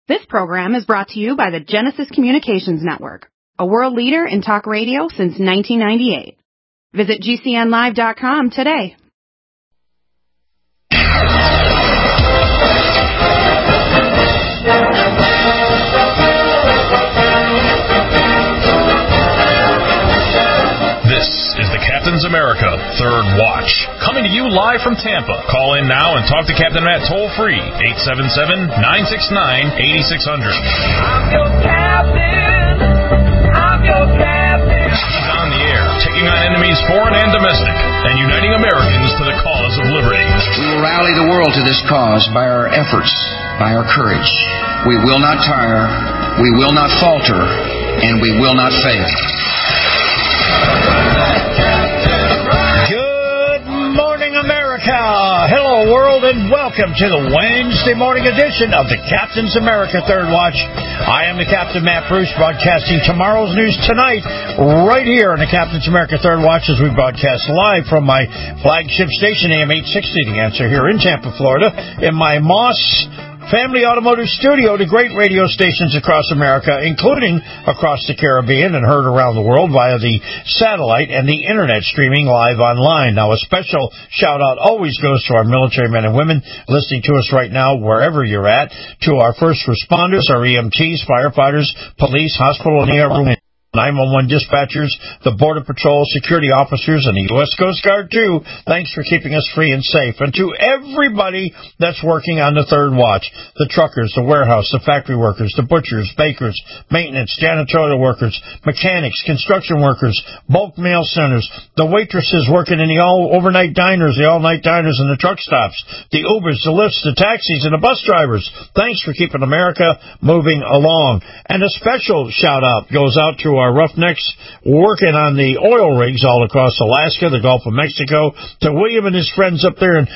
This program is brought to you by the Genesis Communications Network, a world leader in talk radio since 1998. Visit GCNlive.com today. This is the Captain's America Third Watch, coming to you live from Tampa. Call in now and talk to Captain Matt toll-free, 877-969-8600. I'm your captain. I'm your captain. He's on the air, taking on enemies foreign and domestic, and uniting Americans to the cause of liberty. We will rally the world to this cause by our efforts, by our courage. We will not tire, we will not falter, and we will not fail. Good morning, America. Hello, world, and welcome to the Wednesday morning edition of the Captain's America Third Watch. I am the Captain, Matt Bruce, broadcasting tomorrow's news tonight right here on the Captain's America Third Watch as we broadcast live from my flagship station, AM 860, The Answer, here in Tampa, Florida, in my Moss Family Automotive Studio to great radio stations across America, including across the Caribbean and heard around the world via the satellite and the internet streaming live online. Now, a special shout-out always goes to our military men and women listening to us right now, wherever you're at, to our first responders, our EMTs, firefighters, police, hospital, and ER room 911 dispatchers, the Border Patrol, security officers, and the U.S. Coast Guard, too. Thanks for keeping us free and safe. And to everybody that's working on the Third Watch, the truckers, the warehouse, the factory workers, the butchers, bakers, maintenance, janitorial workers, mechanics, construction workers, bulk mail centers, the waitresses working in the overnight diners, the all-night diners and the truck stops, the Ubers, the Lyfts, the taxis, and the bus drivers. Thanks for keeping America moving along. And a special shout-out goes out to our roughnecks working on the oil rigs all across Alaska, the Gulf of Mexico, to William and his friends up there in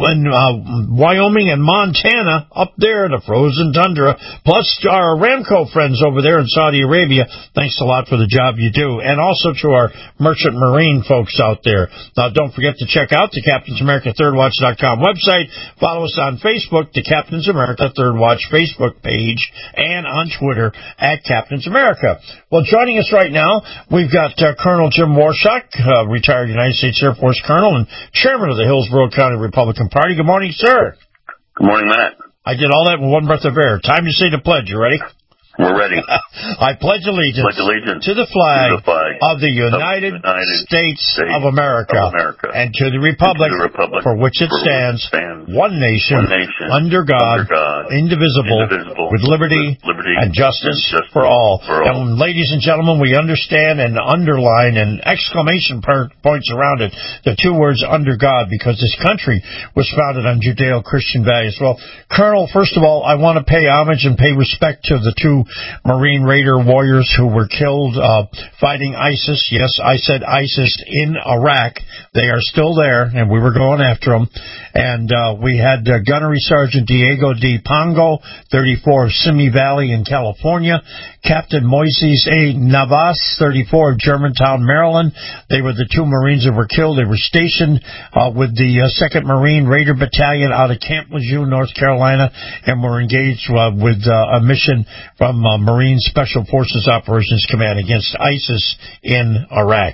Wyoming and Montana, up there in the frozen tundra, plus our Aramco friends over there in Saudi Arabia. Thanks a lot for the job you do. And also to our merchant marine folks out there. Now, don't forget to check out the Captain's America ThirdWatch.com website. Follow us on Facebook, the Captain's America Third Watch Facebook page, and on Twitter at Captain's America. Well, joining us right now, we've got Colonel Jim Warshack, retired United States Air Force Colonel and chairman of the Hillsborough County Republican Party. Good morning, sir. Good morning, Matt. I did all that with one breath of air. Time to say the pledge. You ready? We're ready. I pledge allegiance to the flag of the United States of America and to the republic for which it stands, one nation, under God, indivisible, with liberty and justice for all. And ladies and gentlemen, we understand and underline and exclamation points around it, the two words under God, because this country was founded on Judeo-Christian values. Well, Colonel, first of all, I want to pay homage and pay respect to the two Marine Raider warriors who were killed fighting ISIS. Yes, I said ISIS in Iraq. They are still there, and we were going after them. And we had Gunnery Sergeant Diego D. Pongo, 34 of Simi Valley in California, Captain Moises A. Navas, 34 of Germantown, Maryland. They were the two Marines that were killed. They were stationed with the 2nd Marine Raider Battalion out of Camp Lejeune, North Carolina, and were engaged with a mission from Marine Special Forces Operations Command against ISIS in Iraq.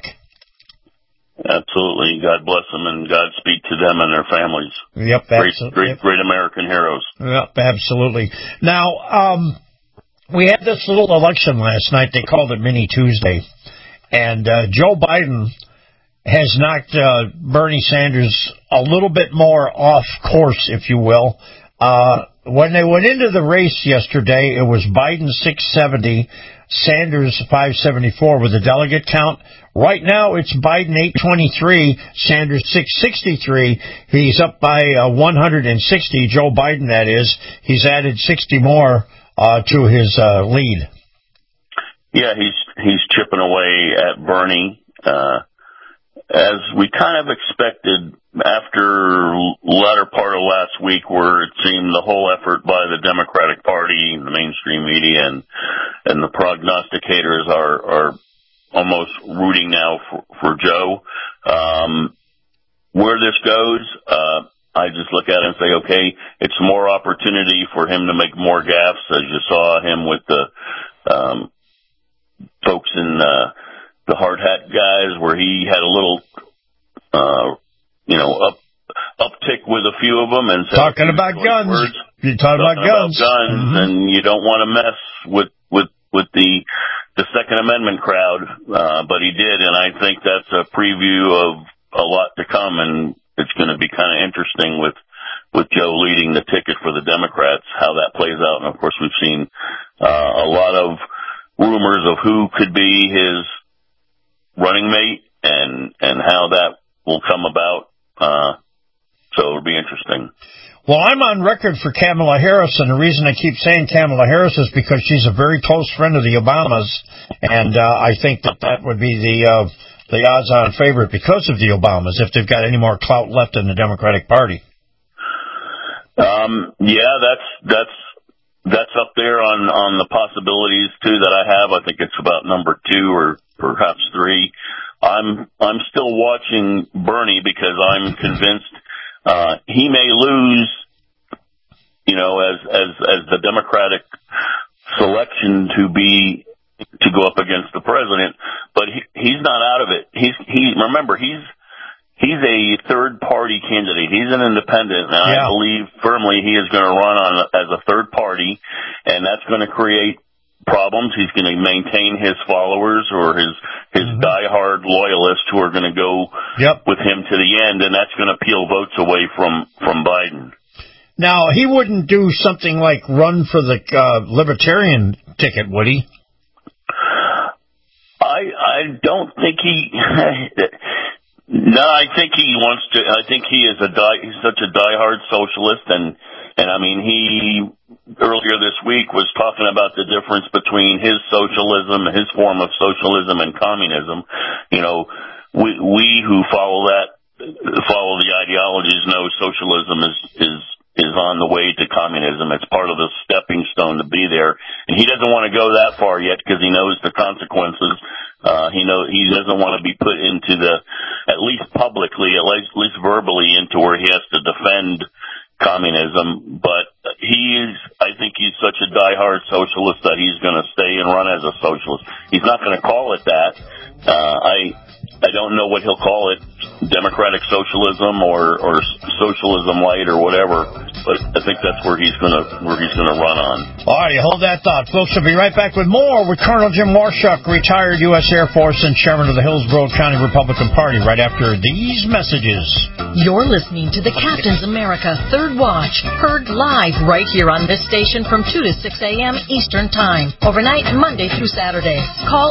Absolutely. God bless them and Godspeed to them and their families. Yep, absolutely. Great American heroes. Yep, absolutely. Now, we had this little election last night. They called it Mini Tuesday. And Joe Biden has knocked Bernie Sanders a little bit more off course, if you will. When they went into the race yesterday, it was Biden 670, Sanders 574 with the delegate count. Right now, it's Biden 823, Sanders 663. He's up by 160. Joe Biden, that is. He's added 60 more to his lead. Yeah, he's chipping away at Bernie, as we kind of expected after latter part of last week, where it seemed the whole effort by the Democratic Party, the mainstream media, and the prognosticators are almost rooting now for Joe. Where this goes, I just look at it and say, okay, it's more opportunity for him to make more gaffes, as you saw him with the folks in the hard hat guys, where he had a little, uptick with a few of them and said, talking about guns. You're talking about guns, mm-hmm. And you don't want to mess with the Second Amendment crowd, but he did, and I think that's a preview of a lot to come, and it's going to be kind of interesting with Joe leading the ticket for the Democrats, how that plays out. And of course, we've seen a lot of rumors of who could be his running mate and how that will come about. So it'll be interesting. Well, I'm on record for Kamala Harris, and the reason I keep saying Kamala Harris is because she's a very close friend of the Obamas, and I think that would be the odds-on favorite because of the Obamas, if they've got any more clout left in the Democratic Party. Yeah, that's up there on the possibilities too that I have. I think it's about number 2 or perhaps 3. I'm still watching Bernie because I'm convinced he may lose, as the Democratic selection to go up against the president, but he's not out of it. Remember, he's a third party candidate. He's an independent, and I believe firmly he is going to run as a third party, and that's going to create problems. He's going to maintain his followers or his diehard loyalists who are going to go with him to the end, and that's going to peel votes away from Biden. Now, he wouldn't do something like run for the Libertarian ticket, would he? I don't think he. No, I think he wants to. I think he is he's such a diehard socialist, and I mean, he earlier this week was talking about the difference between his socialism, his form of socialism, and communism. We who follow the ideologies know socialism is on the way to communism. It's part of the stepping stone to be there, and he doesn't want to go that far yet because he knows the consequences. He doesn't want to be put into at least publicly, at least verbally, into where he has to defend communism. But I think he's such a diehard socialist that he's going to stay and run as a socialist. He's not going to call it that. I don't know what he'll call it, democratic socialism or socialism light or whatever, but I think that's where he's going to run on. All right, hold that thought, folks. We'll be right back with more with Colonel Jim Warshaw, retired U.S. Air Force and chairman of the Hillsborough County Republican Party, right after these messages. You're listening to the Captain's America Third Watch, heard live right here on this station from 2 to 6 a.m. Eastern Time, overnight Monday through Saturday. Call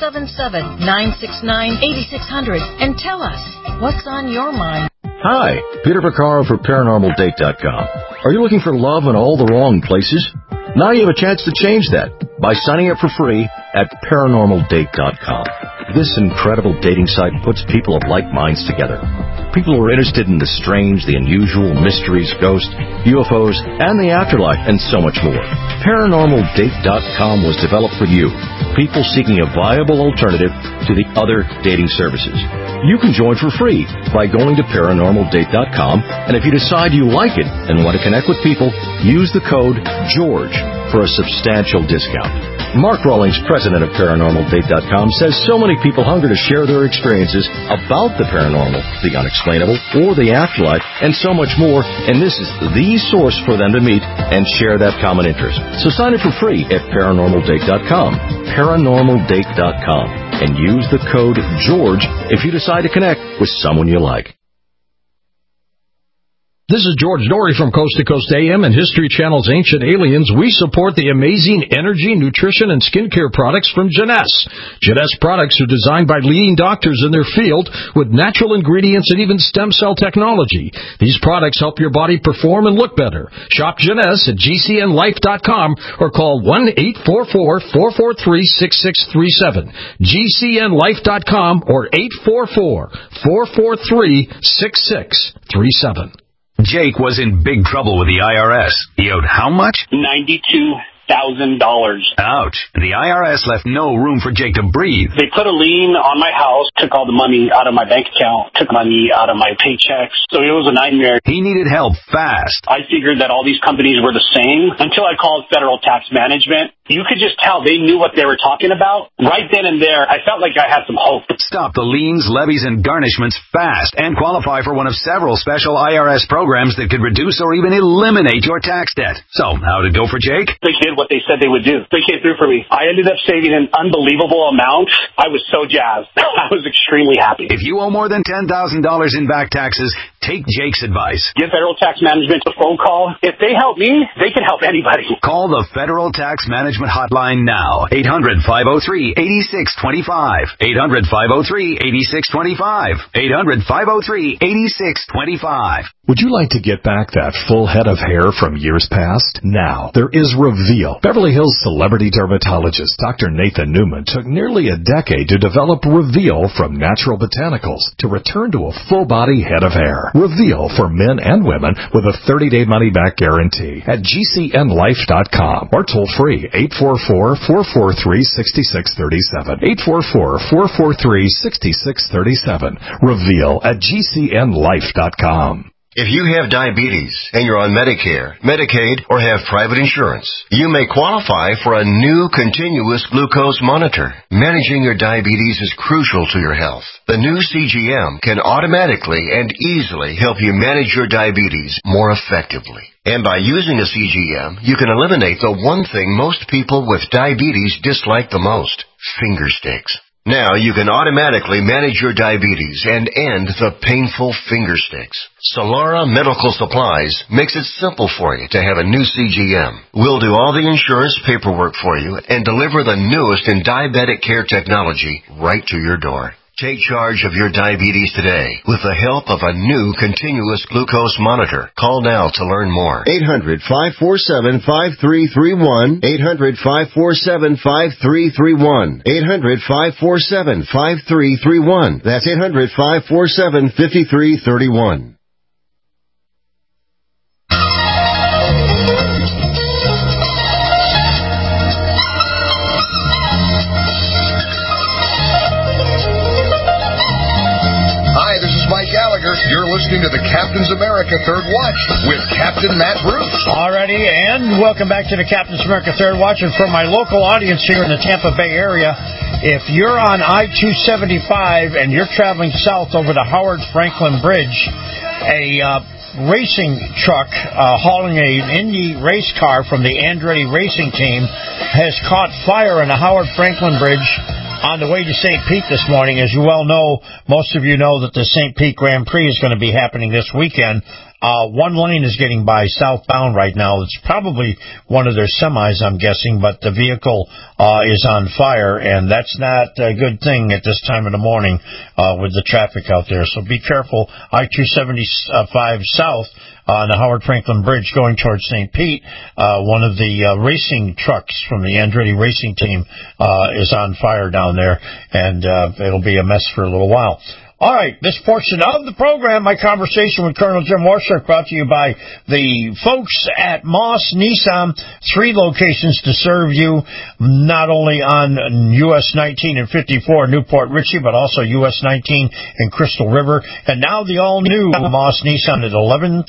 877-969-8600 and tell us what's on your mind. Hi, Peter Vaccaro for ParanormalDate.com. Are you looking for love in all the wrong places? Now you have a chance to change that by signing up for free at ParanormalDate.com. This incredible dating site puts people of like minds together. People who are interested in the strange, the unusual, mysteries, ghosts, UFOs, and the afterlife, and so much more. ParanormalDate.com was developed for you, people seeking a viable alternative to the other dating services. You can join for free by going to ParanormalDate.com, and if you decide you like it and want to connect with people, use the code GEORGE for a substantial discount. Mark Rawlings, president of ParanormalDate.com, says so many people hunger to share their experiences about the paranormal, the unexplainable, or the afterlife, and so much more, and this is the source for them to meet and share that common interest. So sign up for free at ParanormalDate.com, ParanormalDate.com, and use the code GEORGE if you decide to connect with someone you like. This is George Dory from Coast to Coast AM and History Channel's Ancient Aliens. We support the amazing energy, nutrition, and skincare products from Jeunesse. Jeunesse products are designed by leading doctors in their field with natural ingredients and even stem cell technology. These products help your body perform and look better. Shop Jeunesse at GCNlife.com or call 1-844-443-6637. GCNlife.com or 844-443-6637. Jake was in big trouble with the IRS. He owed how much? $92,000. Ouch. The IRS left no room for Jake to breathe. They put a lien on my house, took all the money out of my bank account, took money out of my paychecks. So it was a nightmare. He needed help fast. I figured that all these companies were the same until I called Federal Tax Management. You could just tell they knew what they were talking about. Right then and there, I felt like I had some hope. Stop the liens, levies, and garnishments fast and qualify for one of several special IRS programs that could reduce or even eliminate your tax debt. So, how did it go for Jake? They did what they said they would do. They came through for me. I ended up saving an unbelievable amount. I was so jazzed. I was extremely happy. If you owe more than $10,000 in back taxes, take Jake's advice. Give Federal Tax Management a phone call. If they help me, they can help anybody. Call the Federal Tax Management hotline now. 800-503-8625. 800-503-8625. 800-503-8625. Would you like to get back that full head of hair from years past? Now, there is Reveal. Beverly Hills celebrity dermatologist Dr. Nathan Newman took nearly a decade to develop Reveal from natural botanicals to return to a full-body head of hair. Reveal for men and women with a 30-day money-back guarantee at GCNlife.com or toll-free 844-443-6637. 844-443-6637. Reveal at GCNlife.com. If you have diabetes and you're on Medicare, Medicaid, or have private insurance, you may qualify for a new continuous glucose monitor. Managing your diabetes is crucial to your health. The new CGM can automatically and easily help you manage your diabetes more effectively. And by using a CGM, you can eliminate the one thing most people with diabetes dislike the most: finger sticks. Now you can automatically manage your diabetes and end the painful finger sticks. Solara Medical Supplies makes it simple for you to have a new CGM. We'll do all the insurance paperwork for you and deliver the newest in diabetic care technology right to your door. Take charge of your diabetes today with the help of a new continuous glucose monitor. Call now to learn more. 800-547-5331. 800-547-5331. 800-547-5331. That's 800-547-5331. You're listening to the Captain's America Third Watch with Captain Matt Bruce. Alrighty, and welcome back to the Captain's America Third Watch. And for my local audience here in the Tampa Bay area, if you're on I-275 and you're traveling south over the Howard Franklin Bridge, a racing truck hauling an Indy race car from the Andretti racing team has caught fire in the Howard Franklin Bridge on the way to St. Pete this morning. As you well know, most of you know that the St. Pete Grand Prix is going to be happening this weekend. One lane is getting by southbound right now. It's probably one of their semis, I'm guessing, but the vehicle is on fire, and that's not a good thing at this time of the morning with the traffic out there. So be careful. I-275 south on the Howard Franklin Bridge going towards St. Pete. One of the racing trucks from the Andretti racing team is on fire down there, and it'll be a mess for a little while. All right, this portion of the program, my conversation with Colonel Jim Warshaw, brought to you by the folks at Moss Nissan, 3 locations to serve you, not only on US 19 and 54 Newport Richey, but also US 19 and Crystal River. And now the all-new Moss Nissan at 11001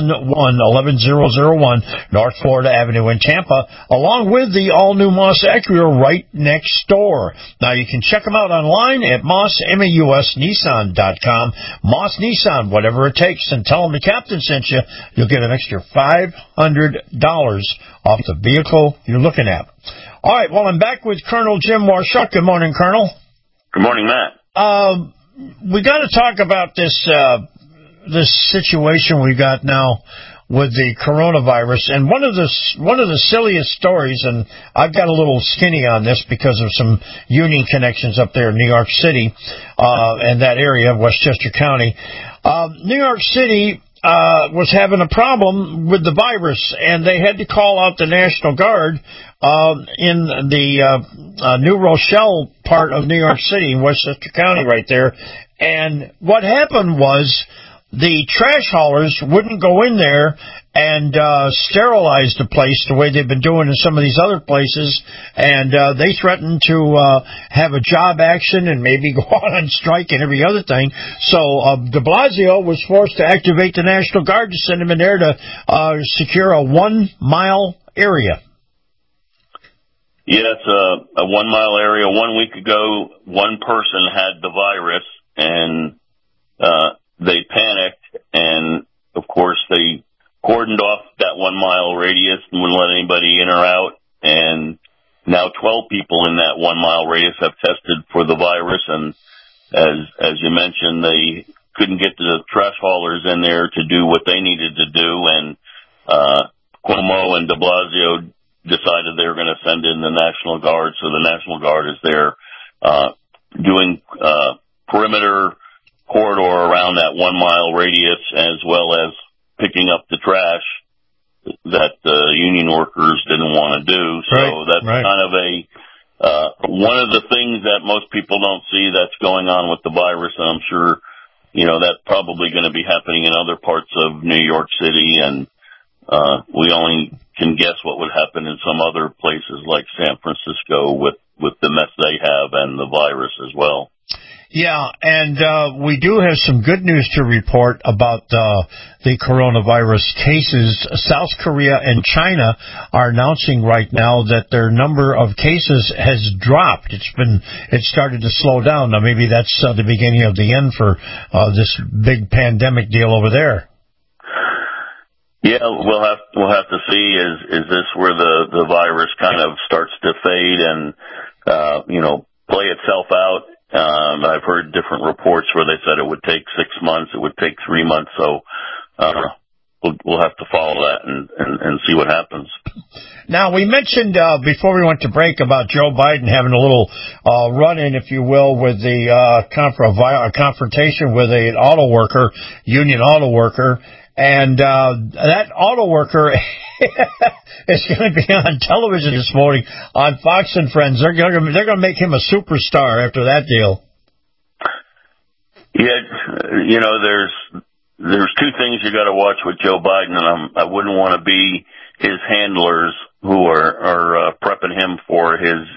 North Florida Avenue in Tampa, along with the all-new Moss Acura right next door. Now you can check them out online at MossNissan.com. Moss Nissan, whatever it takes, and tell them the captain sent you. You'll get an extra $500 off the vehicle you're looking at. All right, well, I'm back with Colonel Jim Warshaw. Good morning, Colonel. Good morning, Matt. We got to talk about this situation we got now with the coronavirus, and one of the silliest stories, and I've got a little skinny on this because of some union connections up there in New York City, and that area of Westchester County. New York City was having a problem with the virus, and they had to call out the National Guard in the New Rochelle part of New York City, in Westchester County right there. And what happened was the trash haulers wouldn't go in there and sterilize the place the way they've been doing in some of these other places. And they threatened to have a job action and maybe go out on strike and every other thing. So de Blasio was forced to activate the National Guard to send him in there to secure a 1-mile area. Yeah, it's a 1-mile area. 1 week ago, one person had the virus, and they panicked, and of course they cordoned off that 1-mile radius and wouldn't let anybody in or out. And now 12 people in that 1-mile radius have tested for the virus, and as you mentioned, they couldn't get the trash haulers in there to do what they needed to do, and Cuomo and de Blasio decided they were going to send in the National Guard, so the National Guard is there doing perimeter corridor around that 1-mile radius, as well as picking up the trash that the union workers didn't want to do. So that's kind of one of the things that most people don't see that's going on with the virus, and I'm sure, that's probably going to be happening in other parts of New York City, and we only can guess what would happen in some other places like San Francisco with the mess they have and the virus as well. Yeah, and we do have some good news to report about the coronavirus cases. South Korea and China are announcing right now that their number of cases has dropped. It started to slow down. Now maybe that's the beginning of the end for this big pandemic deal over there. Yeah, we'll have to see. Is this where the virus kind of starts to fade and play itself out? I've heard different reports where they said it would take 6 months, it would take 3 months. So we'll have to follow that and see what happens. Now, we mentioned before we went to break about Joe Biden having a little run-in, if you will, with the confrontation with an auto worker, union auto worker. And that auto worker is going to be on television this morning on Fox and Friends. They're going to make him a superstar after that deal. Yeah, there's two things you got to watch with Joe Biden, and I wouldn't want to be his handlers who are prepping him for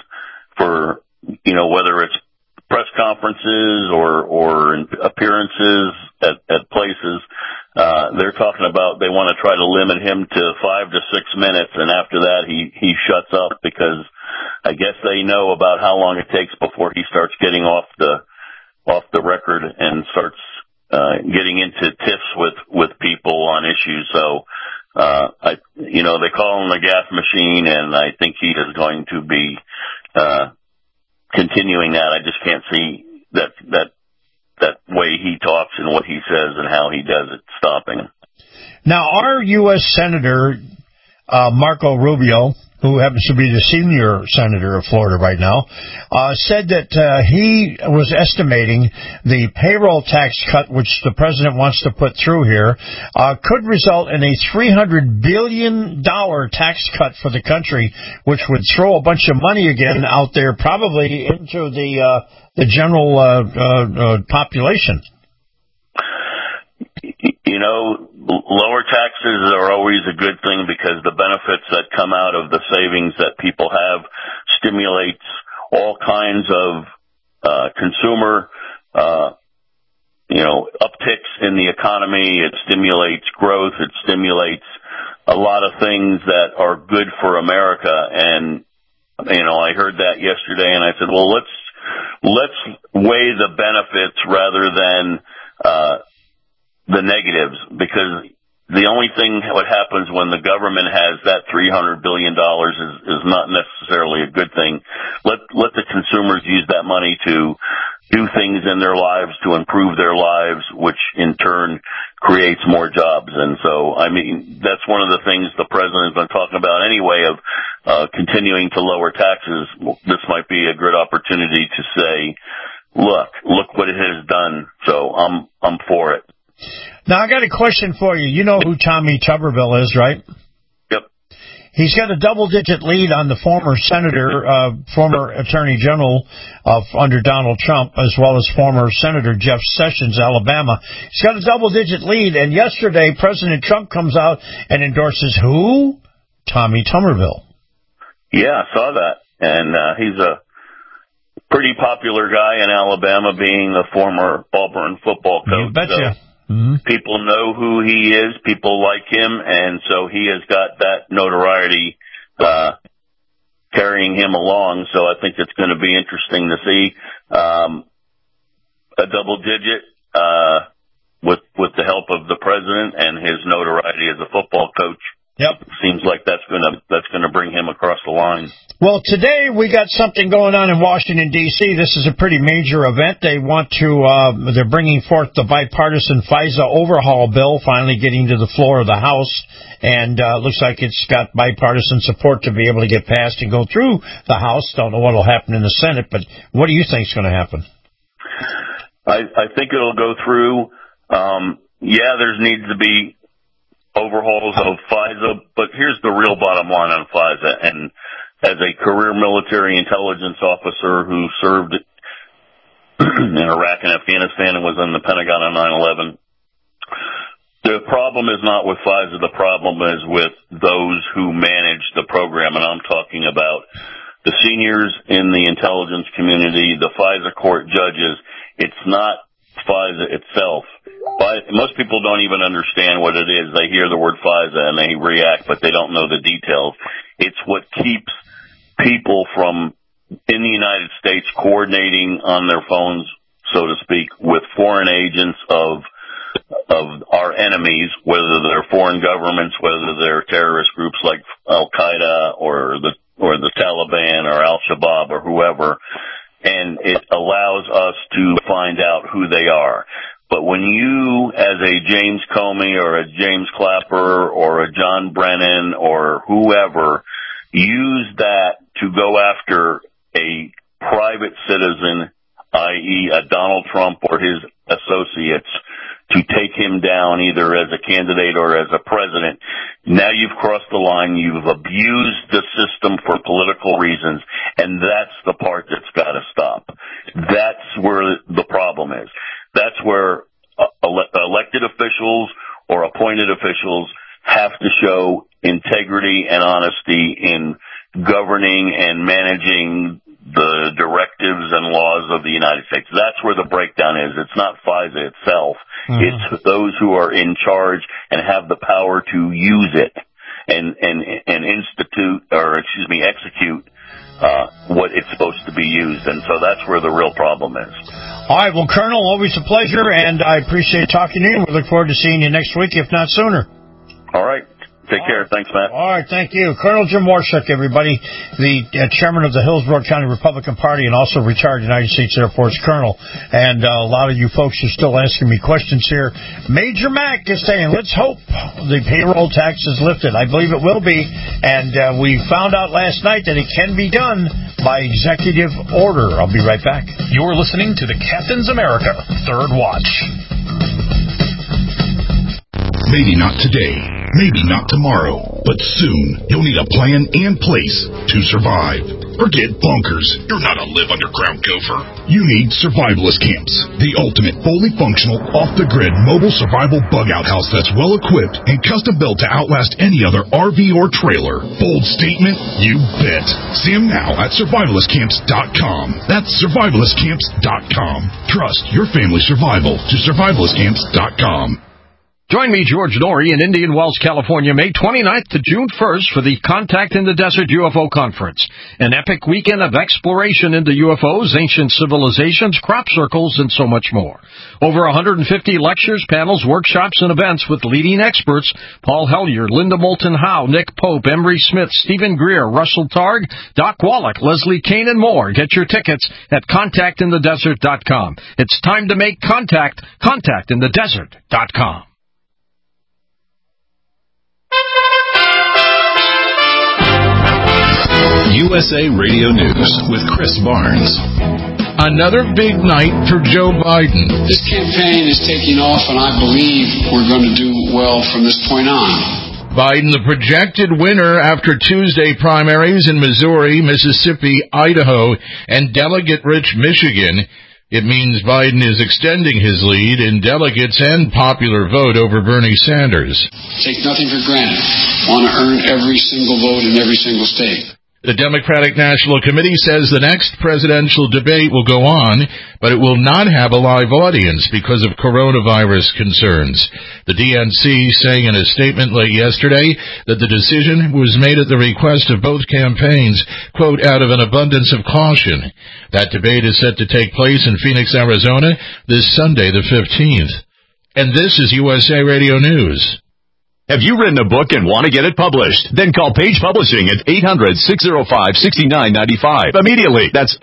whether it's press conferences or appearances at places. They're talking about they want to try to limit him to 5 to 6 minutes, and after that he shuts up, because I guess they know about how long it takes before he starts getting off the record and starts getting into tiffs with people on issues. So they call him the gas machine, and I think he is going to be continuing that. I just can't see that way he talks and what he says and how he does it stopping him. Now, our U.S. Senator Marco Rubio, who happens to be the senior senator of Florida right now, said that he was estimating the payroll tax cut, which the president wants to put through here, could result in a $300 billion tax cut for the country, which would throw a bunch of money again out there, probably into the general population. Lower taxes are always a good thing, because the benefits that come out of the savings that people have stimulates all kinds of consumer upticks in the economy. It stimulates growth. It stimulates a lot of things that are good for America. And I heard that yesterday, and I said, well, let's weigh the benefits rather than the negatives, because the only thing what happens when the government has that $300 billion is not necessarily a good thing. Let the consumers use that money to do things in their lives, to improve their lives, which in turn creates more jobs. And so, that's one of the things the president's been talking about anyway, of continuing to lower taxes. This might be a good opportunity to say, look what it has done. So I'm for it. Now, I got a question for you. You know who Tommy Tuberville is, right? Yep. He's got a double-digit lead on the former senator, former attorney general under Donald Trump, as well as former Senator Jeff Sessions, Alabama. He's got a double-digit lead, and yesterday President Trump comes out and endorses who? Tommy Tuberville. Yeah, I saw that. And he's a pretty popular guy in Alabama, being the former Auburn football coach. You betcha. So people know who he is. People like him, and so he has got that notoriety carrying him along. So I think it's going to be interesting to see a double digit with the help of the president and his notoriety as a football coach. Yep. Seems like that's gonna bring him across the line. Well, today we got something going on in Washington, D.C. This is a pretty major event. They want to, they're bringing forth the bipartisan FISA overhaul bill, finally getting to the floor of the House, and looks like it's got bipartisan support to be able to get passed and go through the House. Don't know what will happen in the Senate, but what do you think is going to happen? I think it'll go through. There needs to be overhauls of FISA, but here's the real bottom line on FISA. And as a career military intelligence officer who served in Iraq and Afghanistan and was in the Pentagon on 9/11, the problem is not with FISA. The problem is with those who manage the program, and I'm talking about the seniors in the intelligence community, the FISA court judges. It's not FISA itself. Most people don't even understand what it is. They hear the word FISA and they react, but they don't know the details. It's what keeps people from, in the United States, coordinating on their phones, so to speak, with foreign agents of our enemies, whether they're foreign governments, whether they're terrorist groups like Al-Qaeda or the Taliban or Al-Shabaab or whoever, and it allows us to find out who they are. But when you, as a James Comey or a James Clapper or a John Brennan or whoever, use that to go after a private citizen, i.e. a Donald Trump or his associates, to take him down either as a candidate or as a president, now you've crossed the line. You've abused the system for political reasons, and that's the part that's got to stop. That's where the problem is. That's where elected officials or appointed officials have to show integrity and honesty in governing and managing the directives and laws of the United States. That's where the breakdown is. It's not FISA itself. It's those who are in charge and have the power to use it and execute what it's supposed to be used. And so that's where the real problem is. All right. Well, Colonel, always a pleasure, and I appreciate talking to you. We look forward to seeing you next week, if not sooner. All right. Take care. Thanks, Matt. All right, thank you. Colonel Jim Warshuk, everybody, the chairman of the Hillsborough County Republican Party and also retired United States Air Force colonel. And a lot of you folks are still asking me questions here. Major Mac is saying, let's hope the payroll tax is lifted. I believe it will be. And we found out last night that it can be done by executive order. I'll be right back. You're listening to the Captain's America Third Watch. Maybe not today, maybe not tomorrow, but soon you'll need a plan and place to survive. Forget bunkers. You're not a live underground gopher. You need survivalist camps, the ultimate fully functional, off-the-grid mobile survival bug-out house that's well-equipped and custom-built to outlast any other RV or trailer. Bold statement? You bet. See them now at survivalistcamps.com. That's survivalistcamps.com. Trust your family's survival to survivalistcamps.com. Join me, George Norrie, in Indian Wells, California, May 29th to June 1st for the Contact in the Desert UFO Conference, an epic weekend of exploration into UFOs, ancient civilizations, crop circles, and so much more. Over 150 lectures, panels, workshops, and events with leading experts: Paul Hellyer, Linda Moulton Howe, Nick Pope, Emery Smith, Stephen Greer, Russell Targ, Doc Wallach, Leslie Kane, and more. Get your tickets at contactinthedesert.com. It's time to make contact. Contactinthedesert.com. USA Radio News with Chris Barnes. Another big night for Joe Biden. This campaign is taking off, and I believe we're going to do well from this point on. Biden, the projected winner after Tuesday primaries in Missouri, Mississippi, Idaho, and delegate-rich Michigan. It means Biden is extending his lead in delegates and popular vote over Bernie Sanders. Take nothing for granted. Want to earn every single vote in every single state. The Democratic National Committee says the next presidential debate will go on, but it will not have a live audience because of coronavirus concerns. The DNC saying in a statement late yesterday that the decision was made at the request of both campaigns, quote, out of an abundance of caution. That debate is set to take place in Phoenix, Arizona this Sunday, the 15th. And this is USA Radio News. Have you written a book and want to get it published? Then call Page Publishing at 800-605-6995. Immediately. That's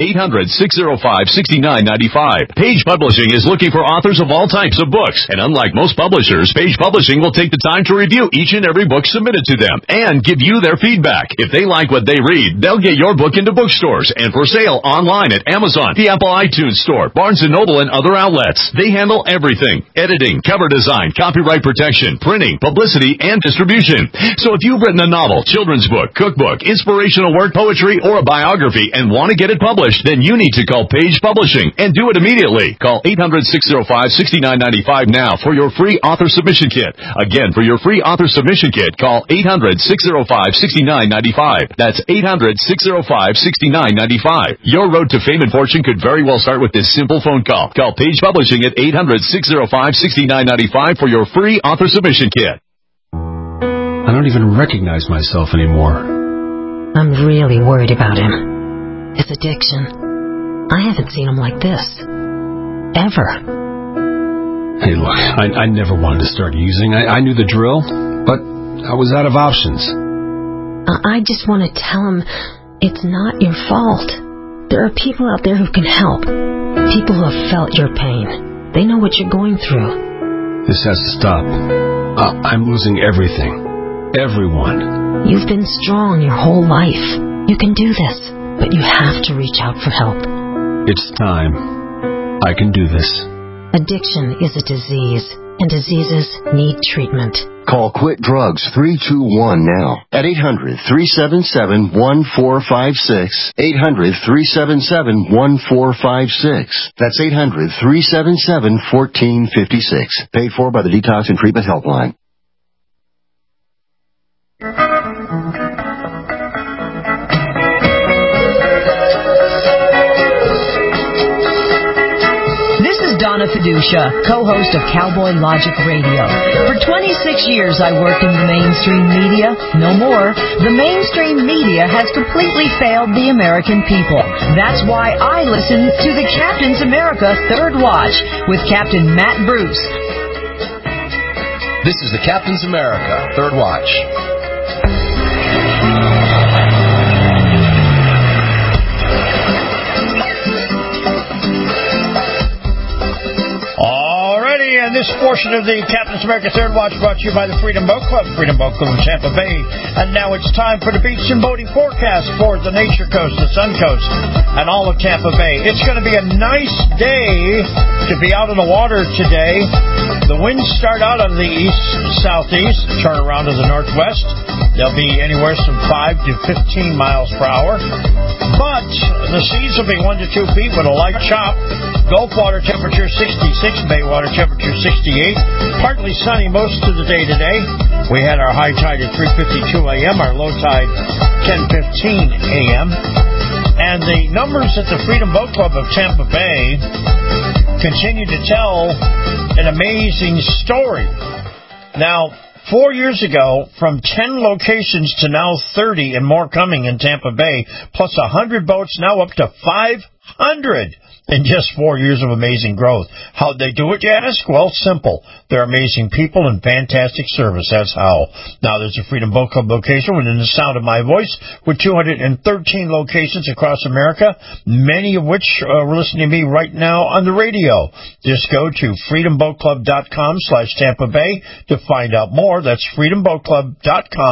800-605-6995. Page Publishing is looking for authors of all types of books. And unlike most publishers, Page Publishing will take the time to review each and every book submitted to them and give you their feedback. If they like what they read, they'll get your book into bookstores and for sale online at Amazon, the Apple iTunes Store, Barnes & Noble, and other outlets. They handle everything. Editing, cover design, copyright protection, printing, publicity, and distribution. So if you've written a novel, children's book, cookbook, inspirational work, poetry, or a biography and want to get it published, then you need to call Page Publishing and do it immediately. Call 800-605-6995 now for your free author submission kit. Again, for your free author submission kit, call 800-605-6995. That's 800-605-6995. Your road to fame and fortune could very well start with this simple phone call. Call Page Publishing at 800-605-6995 for your free author submission kit. I don't even recognize myself anymore. I'm really worried about him. His addiction. I haven't seen him like this. Ever. Hey, look, I never wanted to start using. I knew the drill, but I was out of options. I just want to tell him it's not your fault. There are people out there who can help. People who have felt your pain. They know what you're going through. This has to stop. I'm losing everything. Everyone. You've been strong your whole life. You can do this, but you have to reach out for help. It's time. I can do this. Addiction is a disease, and diseases need treatment. Call Quit Drugs 321 now at 800-377-1456. 800-377-1456. That's 800-377-1456. Paid for by the Detox and Treatment Helpline. Donna Fiducia, co-host of Cowboy Logic Radio. For 26 years I worked in the mainstream media. No more. The mainstream media has completely failed the American people. That's why I listen to the Captain's America Third Watch with Captain Matt Bruce. This is the Captain's America Third Watch. And this portion of the Captain's America Third Watch brought to you by the Freedom Boat Club, Freedom Boat Club in Tampa Bay. And now it's time for the beach and boating forecast for the Nature Coast, the Sun Coast, and all of Tampa Bay. It's going to be a nice day to be out on the water today. The winds start out of the east-southeast, turn around to the northwest. They'll be anywhere from 5 to 15 miles per hour. But the seas will be 1 to 2 feet with a light chop. Gulf water temperature 66, bay water temperature 68. Partly sunny most of the day today. We had our high tide at 3:52 a.m., our low tide 10:15 a.m. And the numbers at the Freedom Boat Club of Tampa Bay continue to tell an amazing story. Now, 4 years ago, from 10 locations to now 30 and more coming in Tampa Bay, plus 100 boats, now up to 500 in just 4 years of amazing growth. How'd they do it, you ask? Well, simple. They're amazing people and fantastic service. That's how. Now, there's a Freedom Boat Club location within the sound of my voice with 213 locations across America, many of which are listening to me right now on the radio. Just go to freedomboatclub.com/Tampa Bay to find out more. That's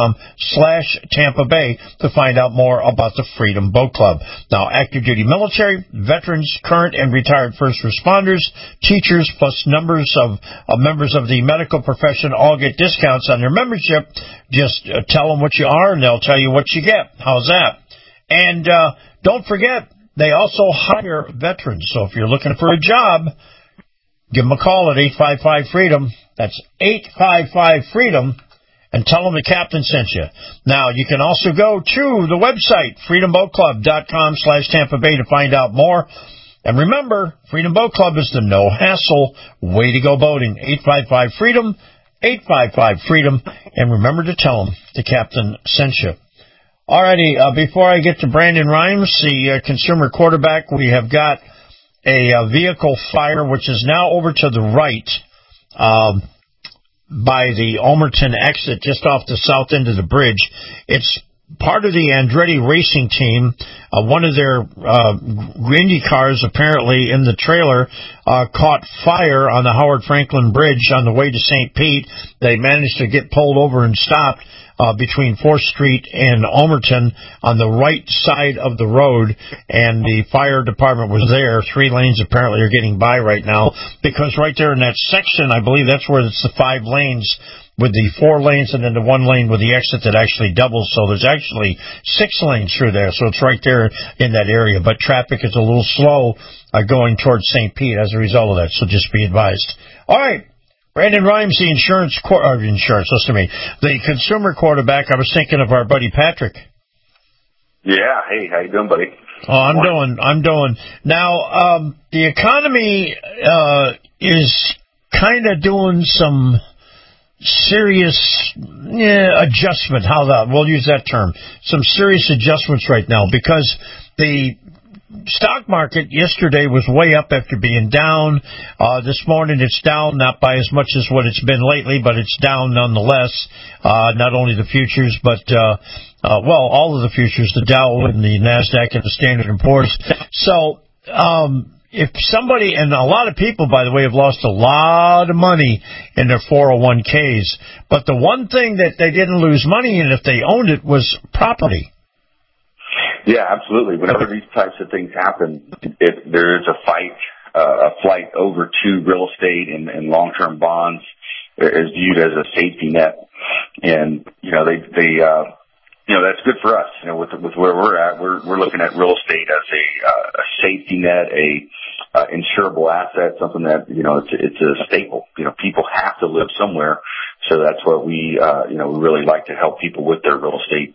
freedomboatclub.com/Tampa Bay to find out more about the Freedom Boat Club. Now, active duty military, 5, veterans, current and retired first responders, teachers, plus numbers of members of the medical profession all get discounts on their membership. Just tell them what you are, and they'll tell you what you get. How's that? And don't forget, they also hire veterans. So if you're looking for a job, give them a call at 855-FREEDOM. That's 855-FREEDOM. And tell them the captain sent you. Now, you can also go to the website, freedomboatclub.com/Tampa Bay to find out more. And remember, Freedom Boat Club is the no-hassle way to go boating. 855-FREEDOM, 855-FREEDOM. And remember to tell them the captain sent you. All righty, before I get to Brandon Rhymes, the consumer quarterback, we have got a vehicle fire, which is now over to the right, by the Omerton exit, just off the south end of the bridge. It's part of the Andretti racing team. One of their Indy cars, apparently in the trailer, caught fire on the Howard Franklin Bridge on the way to St. Pete. They managed to get pulled over and stopped between 4th Street and Omerton on the right side of the road, and the fire department was there. 3 lanes apparently are getting by right now, because right there in that section, I believe that's where it's the 5 lanes with the 4 lanes and then the 1 lane with the exit that actually doubles. So there's actually 6 lanes through there. So it's right there in that area. But traffic is a little slow going towards St. Pete as a result of that. So just be advised. All right. Brandon Rhymes, the the consumer quarterback. I was thinking of our buddy Patrick. Yeah. Hey, how you doing, buddy? Oh, I'm doing. Now, the economy is kind of doing some serious adjustment. We'll use that term. Some serious adjustments right now, because the stock market yesterday was way up after being down. This morning it's down, not by as much as what it's been lately, but it's down nonetheless. Not only the futures, but all of the futures, the Dow and the NASDAQ and the Standard & Poor's. So if somebody, and a lot of people, by the way, have lost a lot of money in their 401ks, but the one thing that they didn't lose money in if they owned it was property. Yeah, absolutely. Whenever these types of things happen, there is a flight over to real estate and long-term bonds is viewed as a safety net. And, that's good for us. With where we're at, we're looking at real estate as a safety net, a insurable asset, something that, it's a staple. People have to live somewhere. So that's what we really like to help people with their real estate.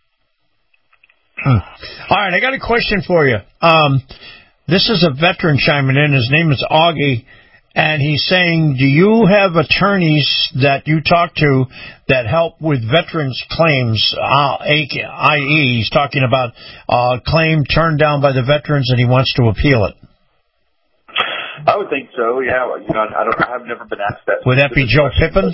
All right, I got a question for you. This is a veteran chiming in. His name is Augie, and he's saying, do you have attorneys that you talk to that help with veterans' claims, i.e., he's talking about a claim turned down by the veterans and he wants to appeal it? I would think so, yeah. I have never been asked that. Would that be Joe Pippin?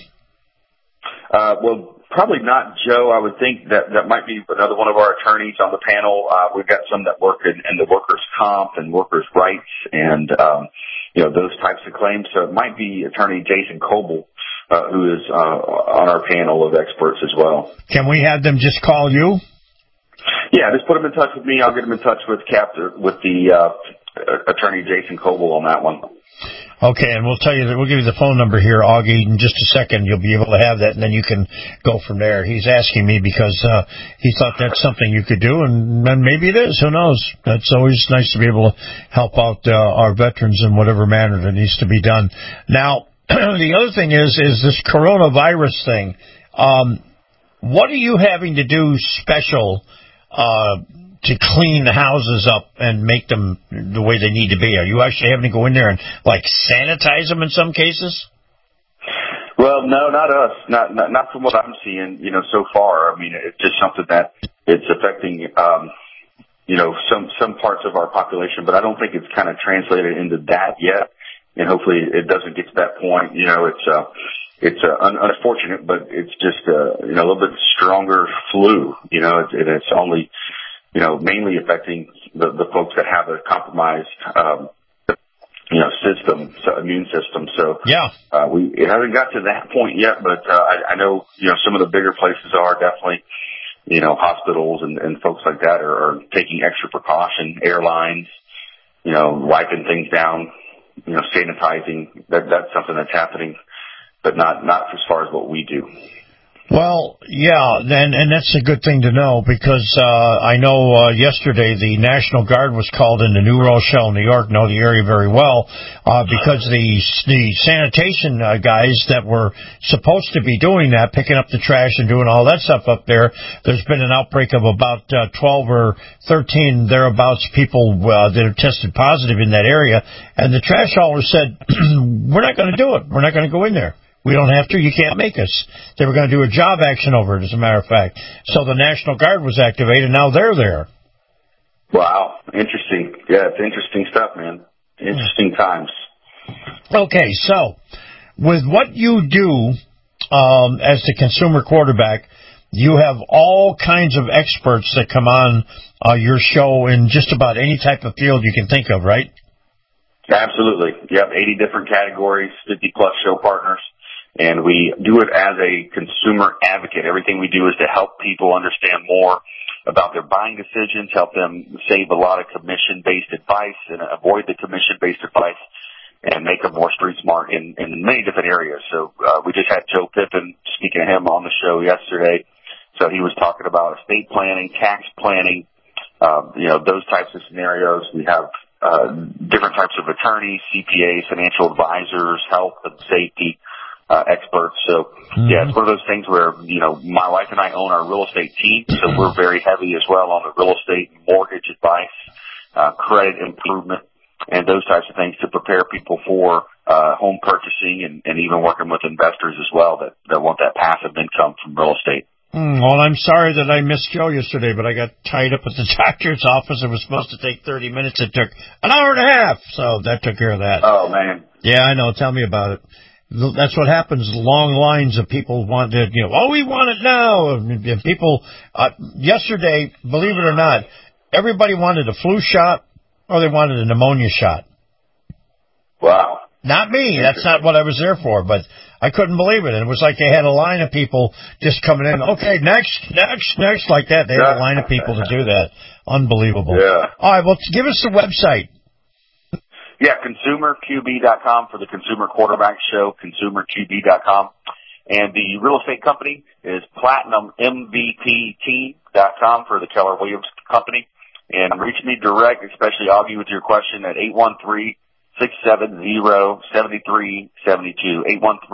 Well, probably not Joe. I would think that might be another one of our attorneys on the panel. We've got some that work in the workers' comp and workers' rights and, those types of claims. So it might be attorney Jason Coble, who is on our panel of experts as well. Can we have them just call you? Yeah, just put them in touch with me. I'll get them in touch with the attorney Jason Coble on that one. Okay, and we'll give you the phone number here, Augie, in just a second. You'll be able to have that, and then you can go from there. He's asking me because he thought that's something you could do, and maybe it is. Who knows? It's always nice to be able to help out our veterans in whatever manner that needs to be done. Now, the other thing is this coronavirus thing. What are you having to do special to clean the houses up and make them the way they need to be? Are you actually having to go in there and sanitize them in some cases? Well, no, not us. Not from what I'm seeing, so far. I mean, it's just something that it's affecting, some parts of our population, but I don't think it's kind of translated into that yet. And hopefully it doesn't get to that point. It's unfortunate, but it's just a little bit stronger flu. It's only mainly affecting the folks that have a compromised, immune system. So yeah, it hasn't got to that point yet, but I know some of the bigger places are definitely, hospitals and folks like that are taking extra precaution. Airlines, wiping things down, sanitizing. That's something that's happening, but not as far as what we do. Well, yeah, and that's a good thing to know because I know yesterday the National Guard was called into New Rochelle, New York, know the area very well, because the sanitation guys that were supposed to be doing that, picking up the trash and doing all that stuff up there, there's been an outbreak of about 12 or 13 thereabouts people that have tested positive in that area, and the trash haulers said, we're not going to do it. We're not going to go in there. We don't have to. You can't make us. They were going to do a job action over it, as a matter of fact. So the National Guard was activated. Now they're there. Wow. Interesting. Yeah, it's interesting stuff, man. Interesting times. Okay, so with what you do as the consumer quarterback, you have all kinds of experts that come on your show in just about any type of field you can think of, right? Absolutely. Yep, 80 different categories, 50-plus show partners. And we do it as a consumer advocate. Everything we do is to help people understand more about their buying decisions, help them save a lot of commission-based advice and avoid the commission-based advice and make them more street smart in many different areas. So we just had Joe Pippin, speaking of him, on the show yesterday. So he was talking about estate planning, tax planning, those types of scenarios. We have different types of attorneys, CPAs, financial advisors, health and safety experts. So, yeah, it's one of those things where, my wife and I own our real estate team, so we're very heavy as well on the real estate mortgage advice, credit improvement, and those types of things to prepare people for home purchasing and even working with investors as well that want that passive income from real estate. Well, I'm sorry that I missed Joe yesterday, but I got tied up at the doctor's office. It was supposed to take 30 minutes. It took an hour and a half, so that took care of that. Oh, man. Yeah, I know. Tell me about it. That's what happens. Long lines of people want it, we want it now. And people, yesterday, believe it or not, everybody wanted a flu shot or they wanted a pneumonia shot. Wow. Not me. That's not what I was there for, but I couldn't believe it. And it was like they had a line of people just coming in. Okay, next, like that. They had a line of people to do that. Unbelievable. Yeah. All right, well, give us the website. Yeah, consumerqb.com for the Consumer Quarterback Show, consumerqb.com. And the real estate company is platinummvpteam.com for the Keller Williams Company. And reach me direct, especially Augie, with your question at 813-670-7372.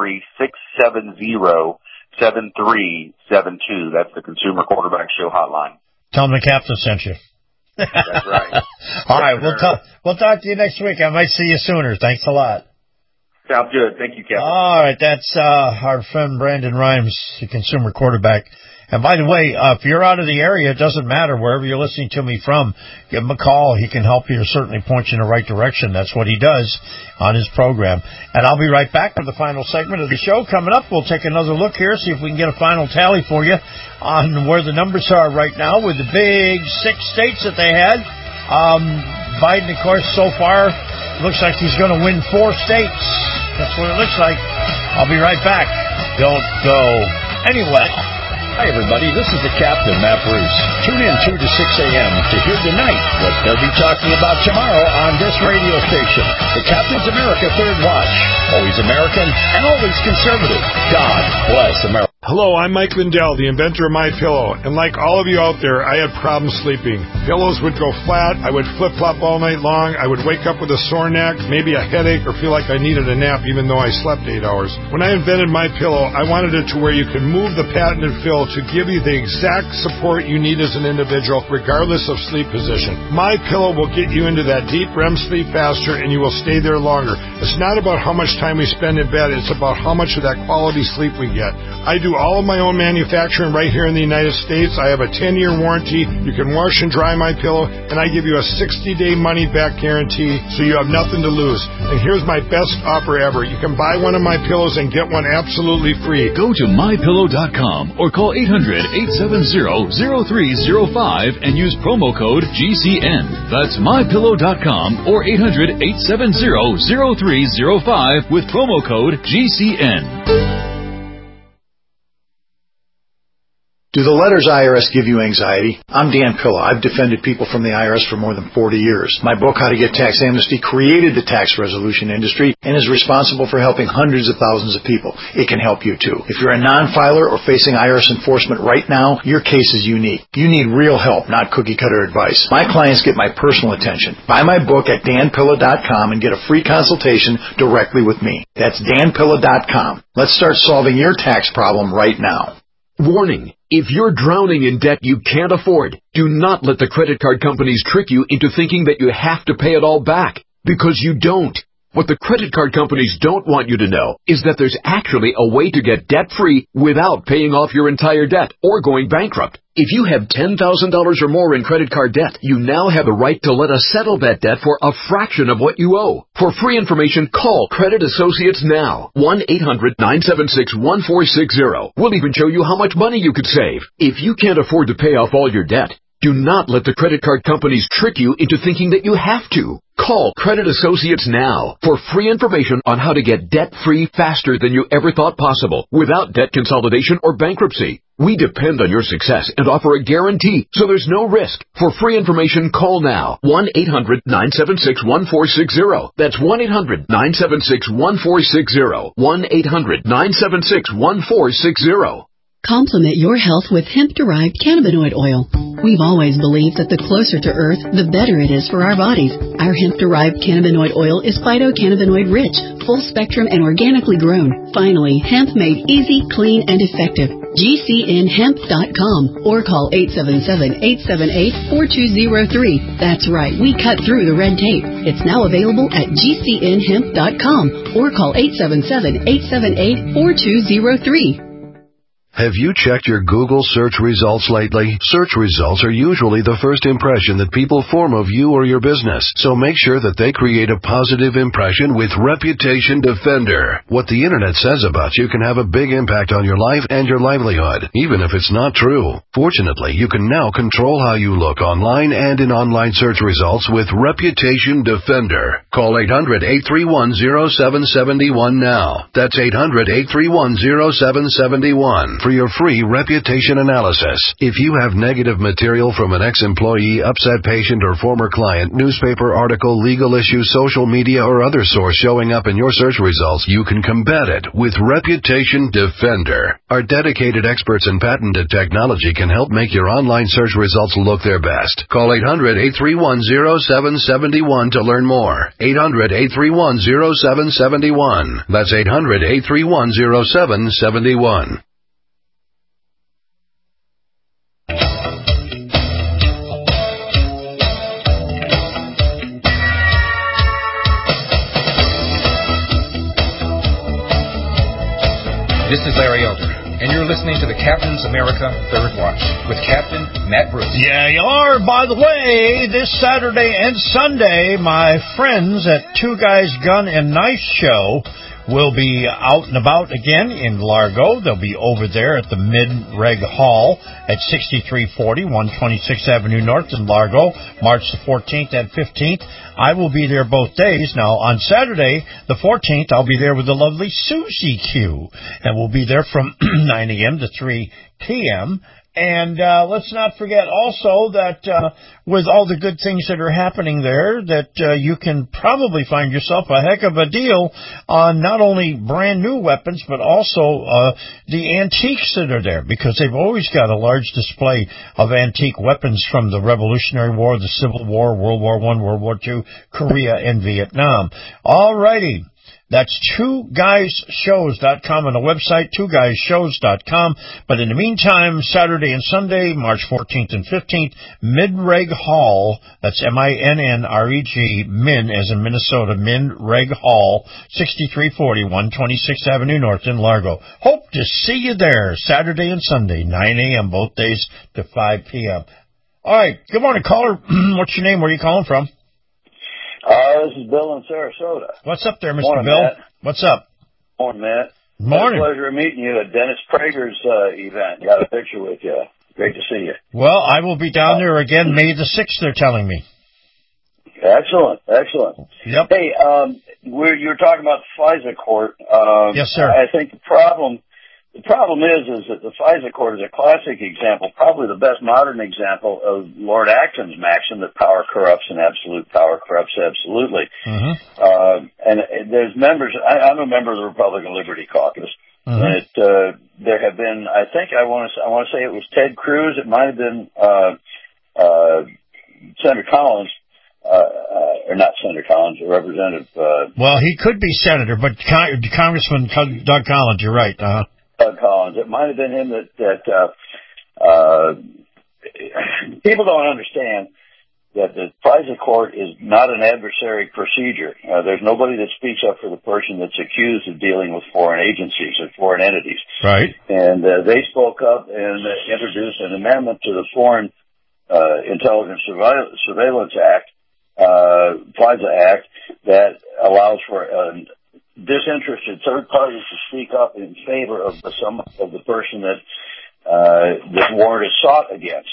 813-670-7372. That's the Consumer Quarterback Show hotline. Tell them the captain sent you. That's right. All right, we'll talk to you next week. I might see you sooner. Thanks a lot. Sounds good. Thank you, Kevin. All right, that's our friend Brandon Rhymes, the consumer quarterback. And by the way, if you're out of the area, it doesn't matter. Wherever you're listening to me from, give him a call. He can help you or certainly point you in the right direction. That's what he does on his program. And I'll be right back with the final segment of the show. Coming up, we'll take another look here, see if we can get a final tally for you on where the numbers are right now with the big 6 states that they had. Biden, of course, so far, looks like he's going to win 4 states. That's what it looks like. I'll be right back. Don't go anywhere. Hi, everybody. This is the Captain, Matt Bruce. Tune in 2 to 6 a.m. to hear tonight what they'll be talking about tomorrow on this radio station. The Captain's America Third Watch. Always American and always conservative. God bless America. Hello, I'm Mike Lindell, the inventor of MyPillow, and like all of you out there, I had problems sleeping. Pillows would go flat, I would flip-flop all night long, I would wake up with a sore neck, maybe a headache, or feel like I needed a nap even though I slept 8 hours. When I invented MyPillow, I wanted it to where you could move the patented fill to give you the exact support you need as an individual, regardless of sleep position. MyPillow will get you into that deep REM sleep faster, and you will stay there longer. It's not about how much time we spend in bed, it's about how much of that quality sleep we get. I do all of my own manufacturing right here in the United States. I have a 10-year warranty. You can wash and dry my pillow, and I give you a 60-day money-back guarantee, so you have nothing to lose. And here's my best offer ever. You can buy one of my pillows and get one absolutely free. Go to MyPillow.com or call 800-870-0305 and use promo code GCN. That's MyPillow.com or 800-870-0305 with promo code GCN. Do the letters IRS give you anxiety? I'm Dan Pilla. I've defended people from the IRS for more than 40 years. My book, How to Get Tax Amnesty, created the tax resolution industry and is responsible for helping hundreds of thousands of people. It can help you too. If you're a non-filer or facing IRS enforcement right now, your case is unique. You need real help, not cookie-cutter advice. My clients get my personal attention. Buy my book at danpilla.com and get a free consultation directly with me. That's danpilla.com. Let's start solving your tax problem right now. Warning. If you're drowning in debt you can't afford, do not let the credit card companies trick you into thinking that you have to pay it all back, because you don't. What the credit card companies don't want you to know is that there's actually a way to get debt-free without paying off your entire debt or going bankrupt. If you have $10,000 or more in credit card debt, you now have the right to let us settle that debt for a fraction of what you owe. For free information, call Credit Associates now. 1-800-976-1460. We'll even show you how much money you could save. If you can't afford to pay off all your debt, do not let the credit card companies trick you into thinking that you have to. Call Credit Associates now for free information on how to get debt-free faster than you ever thought possible without debt consolidation or bankruptcy. We depend on your success and offer a guarantee, so there's no risk. For free information, call now. 1-800-976-1460. That's 1-800-976-1460. 1-800-976-1460. Complement your health with hemp-derived cannabinoid oil. We've always believed that the closer to Earth, the better it is for our bodies. Our hemp-derived cannabinoid oil is phytocannabinoid rich, full spectrum, and organically grown. Finally, hemp made easy, clean, and effective. GCNhemp.com or call 877-878-4203. That's right, we cut through the red tape. It's now available at GCNhemp.com or call 877-878-4203. Have you checked your Google search results lately? Search results are usually the first impression that people form of you or your business, so make sure that they create a positive impression with Reputation Defender. What the internet says about you can have a big impact on your life and your livelihood, even if it's not true. Fortunately, you can now control how you look online and in online search results with Reputation Defender. Call 800-831-0771 now. That's 800-831-0771. For your free reputation analysis. If you have negative material from an ex-employee, upset patient, or former client, newspaper article, legal issue, social media, or other source showing up in your search results, you can combat it with Reputation Defender. Our dedicated experts in patented technology can help make your online search results look their best. Call 800-831-0771 to learn more. 800-831-0771. That's 800-831-0771. This is Larry Elder, and you're listening to the Captain's America Third Watch with Captain Matt Bruce. Yeah, you are. By the way, this Saturday and Sunday, my friends at Two Guys Gun and Knife Show will be out and about again in Largo. They'll be over there at the Mid-Reg Hall at 6340 126th Avenue North in Largo, March the 14th and 15th. I will be there both days. Now, on Saturday, the 14th, I'll be there with the lovely Susie Q, and we'll be there from 9 a.m. to 3 p.m., and let's not forget also that with all the good things that are happening there, that you can probably find yourself a heck of a deal on not only brand new weapons, but also the antiques that are there, because they've always got a large display of antique weapons from the Revolutionary War, the Civil War, World War I, World War II, Korea, and Vietnam. All righty. That's twoguyshows.com on the website, twoguyshows.com. But in the meantime, Saturday and Sunday, March 14th and 15th, Mid-Reg Hall, that's M-I-N-N-R-E-G, Min as in Minnesota, Mid-Reg Hall, 6340 126th Avenue North in Largo. Hope to see you there, Saturday and Sunday, 9 a.m., both days to 5 p.m. All right, good morning, caller. What's your name? Where are you calling from? This is Bill in Sarasota. What's up there, Mr. Morning, Bill? Matt. What's up? Morning, Matt. Morning. It's a pleasure meeting you at Dennis Prager's event. Got a picture with you. Great to see you. Well, I will be down there again May the 6th, they're telling me. Excellent, excellent. Yep. Hey, you were talking about the FISA court. Yes, sir. I think the problem The problem is that the FISA court is a classic example, probably the best modern example of Lord Acton's maxim that power corrupts and absolute power corrupts absolutely. And there's members, I'm a member of the Republican Liberty Caucus. And there have been, I want to say it was Ted Cruz, it might have been, Senator Collins, or not Senator Collins, Representative, well, he could be Senator, but Congressman Doug Collins, you're right, Doug Collins. It might have been him that people don't understand that the FISA court is not an adversary procedure. There's nobody that speaks up for the person that's accused of dealing with foreign agencies and foreign entities. Right. And they spoke up and introduced an amendment to the Foreign Intelligence Surveillance Act, FISA Act, that allows for disinterested third parties to speak up in favor of the person that this warrant is sought against.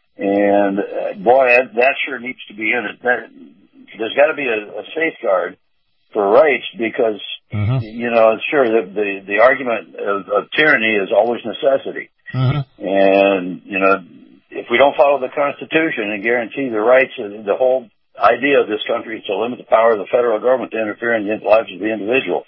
And boy, that sure needs to be in it. There's got to be a safeguard for rights because sure the argument of tyranny is always necessity. And if we don't follow the Constitution and guarantee the rights, the whole idea of this country is to limit the power of the federal government to interfere in the lives of the individual.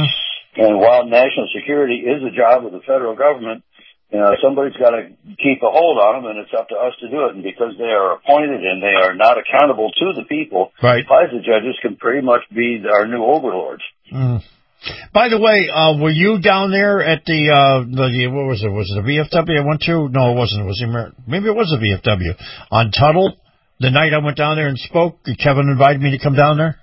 And while national security is the job of the federal government, somebody's got to keep a hold on them, and it's up to us to do it. And because they are appointed and they are not accountable to the people, FISA judges can pretty much be our new overlords. By the way, were you down there at the what was it? Was it the VFW I went to? No, it wasn't. It was maybe it was the VFW on Tuttle. The night I went down there and spoke, Kevin invited me to come down there.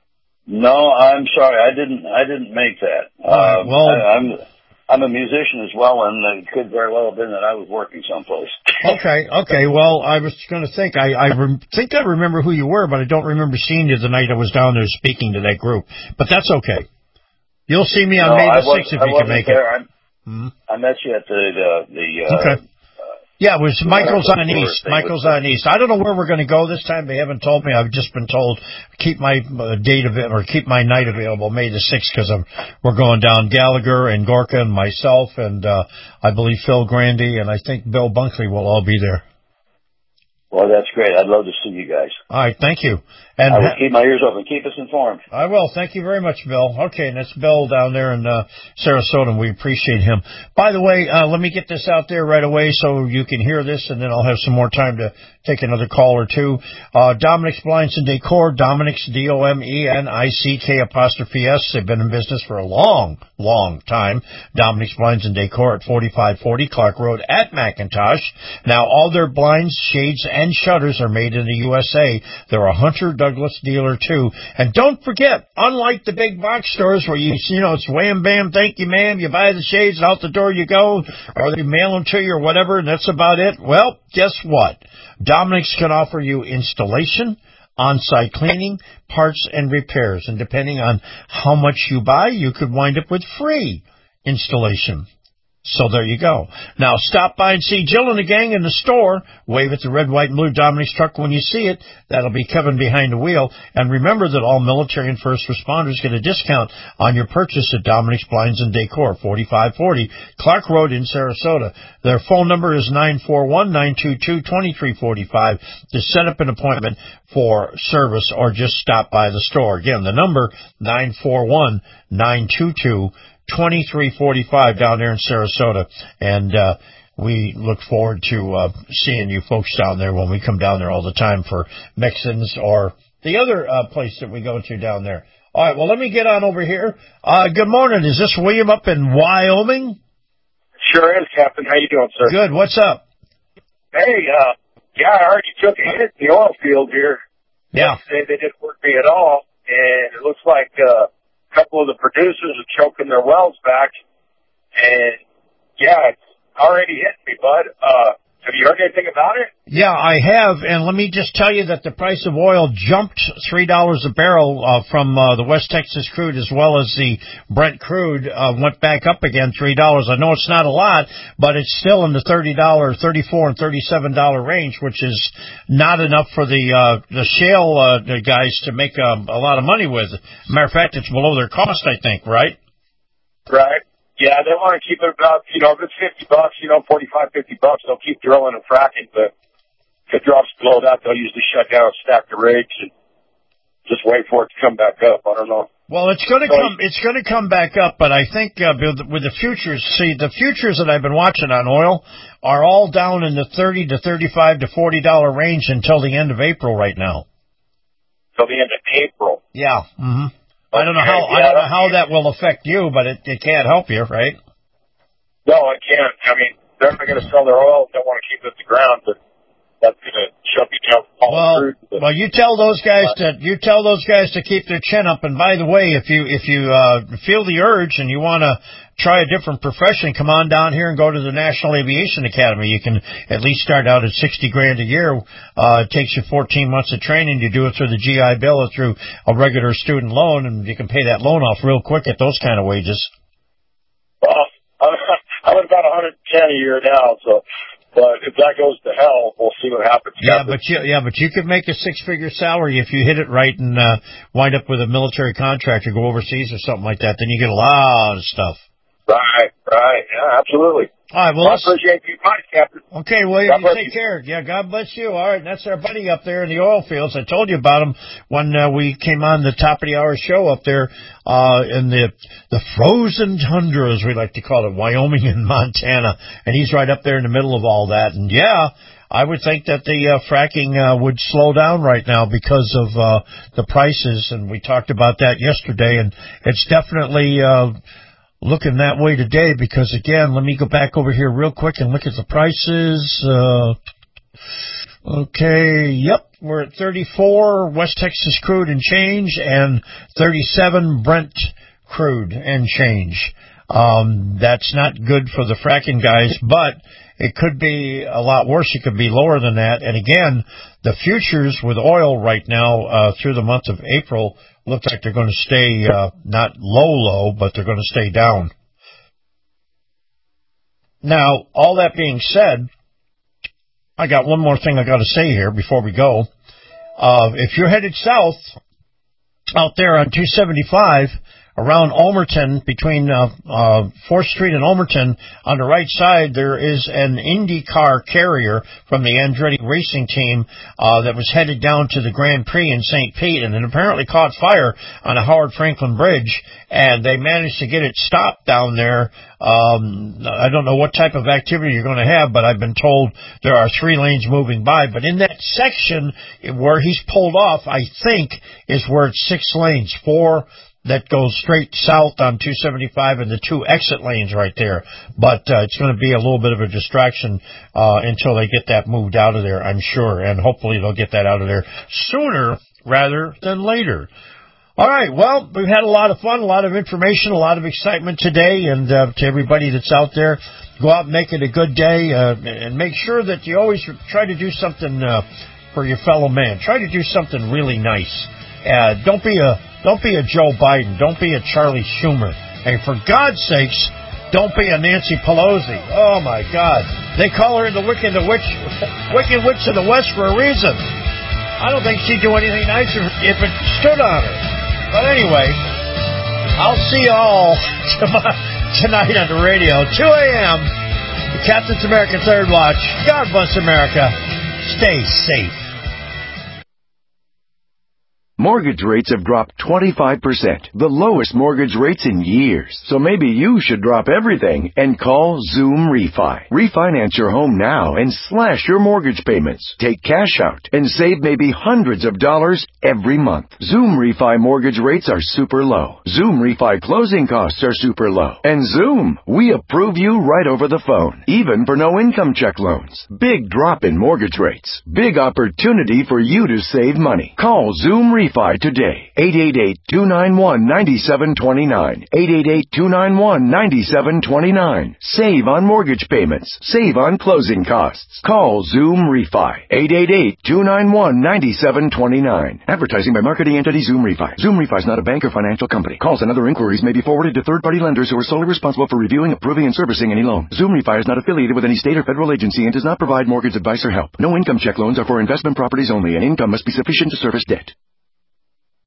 No, I'm sorry, I didn't make that. Well, I'm a musician as well, and it could very well have been that I was working someplace. Okay. Well, I was going to think I think I remember who you were, but I don't remember seeing you the night I was down there speaking to that group. But that's okay. You'll see me on May the 6th if you can make it. I met you at the okay. Yeah, it was Michael's on East. Michael's on East. I don't know where we're going to go this time. They haven't told me. I've just been told keep my keep my night available May the 6th because we're going down Gallagher and Gorka and myself and I believe Phil Grandy and I think Bill Bunkley will all be there. Well, that's great. I'd love to see you guys. All right, thank you. And I will keep my ears open. Keep us informed. I will. Thank you very much, Bill. Okay, and that's Bill down there in Sarasota, and we appreciate him. By the way, let me get this out there right away so you can hear this, and then I'll have some more time to take another call or two. Dominic's Blinds and Decor, Dominic's, DOMENICK''S. They've been in business for a long, long time. Dominic's Blinds and Decor at 4540 Clark Road at McIntosh. Now, all their blinds, shades, and shutters are made in the USA. They're a Hunter Douglas dealer, too. And don't forget, unlike the big box stores where it's wham, bam, thank you, ma'am, you buy the shades, out the door you go, or they mail them to you or whatever, and that's about it. Well, guess what? Dominic's can offer you installation, on-site cleaning, parts, and repairs. And depending on how much you buy, you could wind up with free installation. So there you go. Now, stop by and see Jill and the gang in the store. Wave at the red, white, and blue Dominic's truck when you see it. That'll be Kevin behind the wheel. And remember that all military and first responders get a discount on your purchase at Dominic's Blinds and Decor, 4540 Clark Road in Sarasota. Their phone number is 941-922-2345 to set up an appointment for service or just stop by the store. Again, the number, 941-922-2345 down there in Sarasota, and we look forward to seeing you folks down there when we come down there all the time for Mexicans or the other place that we go to down there. All right, well, let me get on over here. Good morning. Is this William up in Wyoming? Sure is, Captain. How you doing, sir? Good. What's up? Hey, I already took a hit in the oil field here. Yeah. They didn't work me at all, and it looks like couple of the producers are choking their wells back, and it's already hitting me, bud. Have you heard anything about it? Yeah, I have, and let me just tell you that the price of oil jumped $3 a barrel from the West Texas crude as well as the Brent crude went back up again $3. I know it's not a lot, but it's still in the $30, $34, and $37 range, which is not enough for the shale guys to make a lot of money with. Matter of fact, it's below their cost, I think, right? Right. Yeah, they want to keep it about, if it's $50, $45, $50, they'll keep drilling and fracking, but if it drops below that, they'll usually shut down, stack the rigs, and just wait for it to come back up. I don't know. Well, it's going to come back up, but I think with the futures, the futures that I've been watching on oil are all down in the $30 to $35 to $40 range until the end of April right now. Till the end of April. Yeah. Mm-hmm. I don't know how that will affect you, but it can't help you, right? No, it can't. I mean, they're not going to sell their oil. They want to keep it at the ground, but that's going to shut you down. Well, you tell those guys to keep their chin up. And by the way, if you feel the urge and you want to try a different profession, come on down here and go to the National Aviation Academy. You can at least start out at $60,000 a year. It takes you 14 months of training. You do it through the GI Bill or through a regular student loan, and you can pay that loan off real quick at those kind of wages. Well, I'm at about $110 a year now, so. But if that goes to hell, we'll see what happens. But you could make a six-figure salary if you hit it right and wind up with a military contract or go overseas or something like that. Then you get a lot of stuff. Right. Yeah, absolutely. All right, well, I appreciate you, Captain. Okay, William, you take care. Yeah, God bless you. All right, and that's our buddy up there in the oil fields. I told you about him when we came on the top of the hour show up there in the frozen tundra, as we like to call it, Wyoming and Montana. And he's right up there in the middle of all that. And, yeah, I would think that the fracking would slow down right now because of the prices. And we talked about that yesterday. And it's definitely looking that way today because, again, let me go back over here real quick and look at the prices. Okay, yep, we're at 34 West Texas crude and change and 37 Brent crude and change. That's not good for the fracking guys, but it could be a lot worse. It could be lower than that. And again, the futures with oil right now through the month of April look like they're going to stay not low, but they're going to stay down. Now, all that being said, I got one more thing I got to say here before we go. If you're headed south out there on 275 around Almerton, between 4th Street and Almerton, on the right side, there is an IndyCar carrier from the Andretti racing team that was headed down to the Grand Prix in St. Pete, and it apparently caught fire on a Howard Franklin Bridge, and they managed to get it stopped down there. I don't know what type of activity you're going to have, but I've been told there are 3 lanes moving by. But in that section where he's pulled off, I think, is where it's 6 lanes, 4 that goes straight south on 275 and the 2 exit lanes right there. But it's going to be a little bit of a distraction until they get that moved out of there, I'm sure. And hopefully they'll get that out of there sooner rather than later. All right, well, we've had a lot of fun, a lot of information, a lot of excitement today. And to everybody that's out there, go out and make it a good day. And make sure that you always try to do something for your fellow man. Try to do something really nice. Don't be a Joe Biden. Don't be a Charlie Schumer. And for God's sakes, don't be a Nancy Pelosi. Oh, my God. They call her the Wicked Witch of the West for a reason. I don't think she'd do anything nice if it stood on her. But anyway, I'll see you all tonight on the radio, 2 a.m., the Captain's America Third Watch. God bless America. Stay safe. Mortgage rates have dropped 25%, the lowest mortgage rates in years. So maybe you should drop everything and call Zoom Refi. Refinance your home now and slash your mortgage payments. Take cash out and save maybe hundreds of dollars every month. Zoom Refi mortgage rates are super low. Zoom Refi closing costs are super low. And Zoom, we approve you right over the phone, even for no income check loans. Big drop in mortgage rates. Big opportunity for you to save money. Call Zoom Refi today. 888-291-9729. 888-291-9729. Save on mortgage payments. Save on closing costs. Call Zoom Refi. 888-291-9729. Advertising by marketing entity Zoom Refi. Zoom Refi is not a bank or financial company. Calls and other inquiries may be forwarded to third-party lenders who are solely responsible for reviewing, approving, and servicing any loan. Zoom Refi is not affiliated with any state or federal agency and does not provide mortgage advice or help. No income check loans are for investment properties only, and income must be sufficient to service debt.